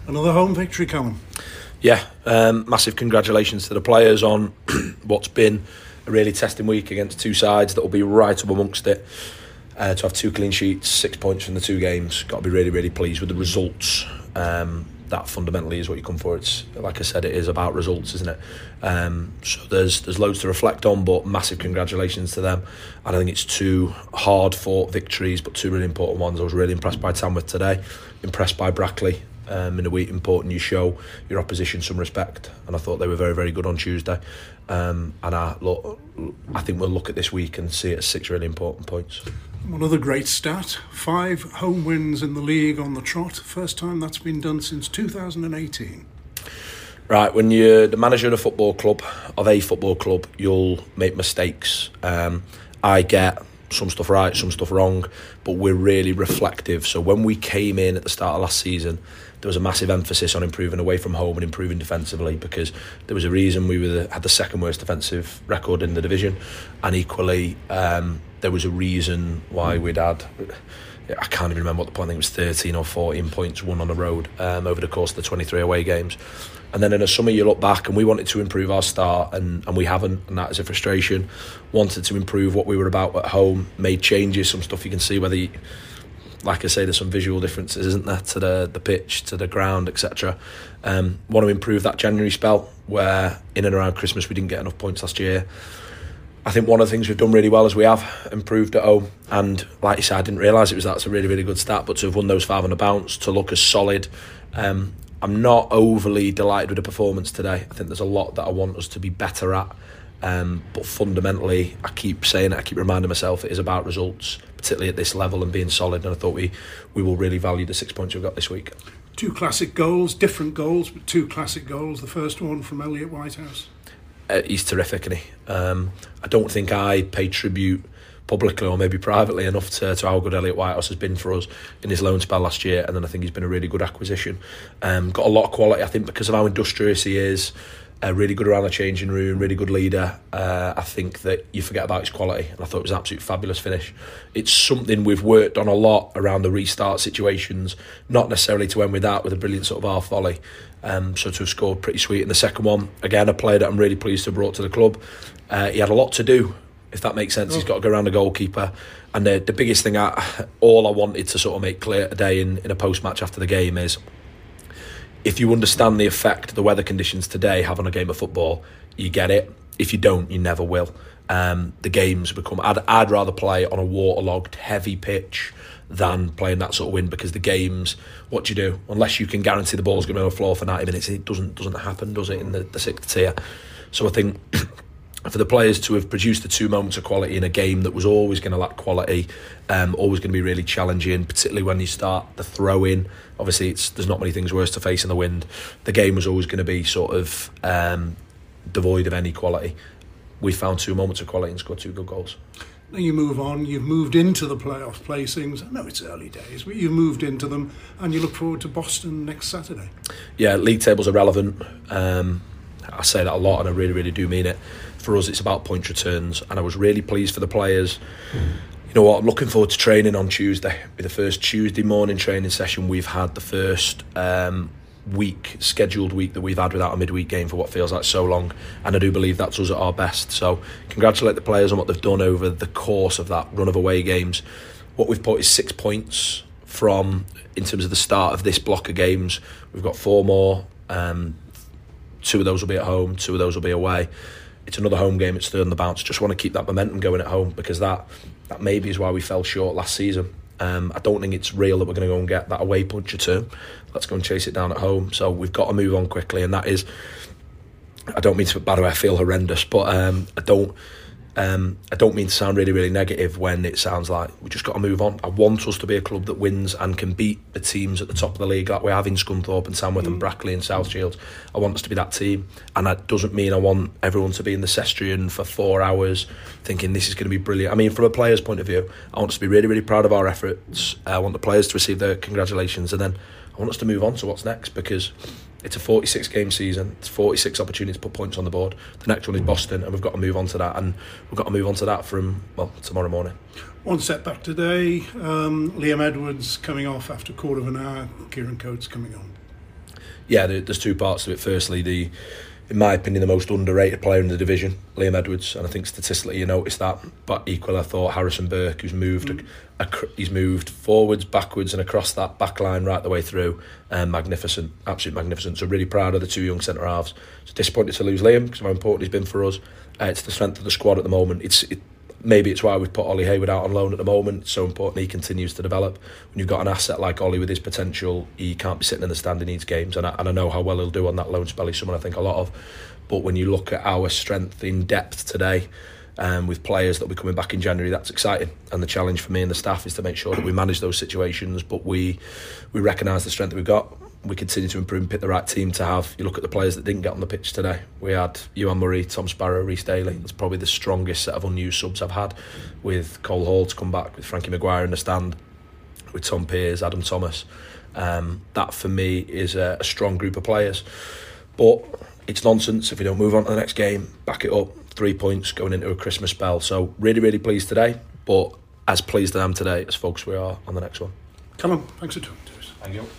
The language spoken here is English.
Another home victory, Callum. Yeah, massive congratulations to the players on what's been a really testing week against two sides that will be right up amongst it. To have 2 clean sheets, 6 points from the 2 games, got to be really, really pleased with the results. That fundamentally is what you come for. It's like I said, it is about results, isn't it? So there's loads to reflect on, but massive congratulations to them. And I think it's 2 hard fought victories, but 2 really important ones. I was really impressed by Tamworth today, impressed by Brackley. In a week important you show your opposition some respect, and I thought they were very, very good on Tuesday. And I think we'll look at this week and see it as 6 really important points. One other great stat, 5 home wins in the league on the trot. First time that's been done since 2018. Right, when you're the manager of a football club, you'll make mistakes. I get some stuff right, some stuff wrong, but we're really reflective. So when we came in at the start of last season, there was a massive emphasis on improving away from home and improving defensively, because there was a reason we had the second worst defensive record in the division, and equally there was a reason why we'd had, I can't even remember what the point, I think it was 13 or 14 points won on the road over the course of the 23 away games. And then in the summer you look back and we wanted to improve our start, and we haven't, and that is a frustration. Wanted to improve what we were about at home, made changes, some stuff you can see whether you, like I say, there's some visual differences, isn't there, to the pitch, to the ground, etc. Want to improve that January spell where in and around Christmas we didn't get enough points last year. I think one of the things we've done really well is we have improved at home, and like you said, I didn't realise that's a really, really good stat, but to have won those 5 on the bounce, to look as solid. I'm not overly delighted with the performance today. I think there's a lot that I want us to be better at, but fundamentally I keep saying it, I keep reminding myself it is about results, particularly at this level, and being solid, and I thought we will really value the 6 points we've got this week. 2 classic goals, different goals, but 2 classic goals. The first one from Elliot Whitehouse. He's terrific, isn't he? I don't think I pay tribute publicly or maybe privately enough to how good Elliot Whitehouse has been for us in his loan spell last year, and then I think he's been a really good acquisition. Got a lot of quality, I think, because of how industrious he is. Really good around the changing room, really good leader. I think that you forget about his quality, and I thought it was an absolute fabulous finish. It's something we've worked on a lot around the restart situations, not necessarily to end with that, with a brilliant sort of half volley. So to have scored pretty sweet in the second one, again a player that I'm really pleased to have brought to the club. He had a lot to do, if that makes sense. He's got to go around the goalkeeper, and the biggest thing all I wanted to sort of make clear today in a post-match after the game is, if you understand the effect the weather conditions today have on a game of football, you get it. If you don't, you never will. The games become, I'd rather play on a waterlogged heavy pitch than playing that sort of wind, because the games, what do you do? Unless you can guarantee the ball's going to be on the floor for 90 minutes, it doesn't happen, does it, in the 6th tier? So I think for the players to have produced the 2 moments of quality in a game that was always going to lack quality, always going to be really challenging, particularly when you start the throw-in. Obviously, there's not many things worse to face in the wind. The game was always going to be sort of devoid of any quality. We found 2 moments of quality and scored 2 good goals. Now you move on, you've moved into the playoff placings. I know it's early days, but you've moved into them, and you look forward to Boston next Saturday. Yeah, league tables are relevant. I say that a lot, and I really, really do mean it. For us, it's about point returns, and I was really pleased for the players. You know what, I'm looking forward to training on Tuesday. It'll be the first Tuesday morning training session we've had, the first scheduled week that we've had without a midweek game for what feels like so long, and I do believe that's us at our best. So congratulate the players on what they've done over the course of that run of away games. What we've put is 6 points from, in terms of the start of this block of games. We've got 4 more, 2 of those will be at home, 2 of those will be away. It's another home game, it's 3rd on the bounce. Just want to keep that momentum going at home, because that maybe is why we fell short last season. I don't think it's real that we're going to go and get that away punch return. Let's go and chase it down at home. So we've got to move on quickly, and that is, I don't mean to, by the way, I feel horrendous, but I don't mean to sound really, really negative when it sounds like we just got to move on. I want us to be a club that wins and can beat the teams at the top of the league, like we have in Scunthorpe and Tamworth and Brackley and South Shields. I want us to be that team, and that doesn't mean I want everyone to be in the Cestrian for 4 hours thinking this is going to be brilliant. I mean, from a player's point of view, I want us to be really, really proud of our efforts. I want the players to receive their congratulations, and then I want us to move on to what's next, because it's a 46 game season. It's 46 opportunities to put points on the board. The next one is Boston, and we've got to move on to that, and we've got to move on to that from, tomorrow morning. One setback today, Liam Edwards coming off after a quarter of an hour, Kieran Coates coming on. Yeah, there's two parts to it. Firstly, in my opinion, the most underrated player in the division, Liam Edwards, and I think statistically you notice that. But equally, I thought Harrison Burke, who's moved, he's moved forwards, backwards, and across that back line right the way through. Magnificent, absolutely magnificent. So really proud of the two young centre halves. So disappointed to lose Liam because of how important he's been for us. It's the strength of the squad at the moment. Maybe it's why we've put Ollie Hayward out on loan at the moment. It's so important he continues to develop. When you've got an asset like Ollie with his potential, he can't be sitting in the stand. He needs games, and I know how well he'll do on that loan spell. He's someone I think a lot of. But when you look at our strength in depth today, with players that will be coming back in January, that's exciting. And the challenge for me and the staff is to make sure that we manage those situations, but we recognise the strength that we've got. We continue to improve and pick the right team to have. You look at the players that didn't get on the pitch today. We had Ewan Murray, Tom Sparrow, Rhys Daly. It's probably the strongest set of unused subs I've had, with Cole Hall to come back, with Frankie Maguire in the stand, with Tom Pears, Adam Thomas. That for me is a strong group of players. But it's nonsense if we don't move on to the next game, back it up, 3 points going into a Christmas spell. So really, really pleased today, but as pleased as I am today as folks we are on the next one. Callum, thanks for talking to us. Thank you.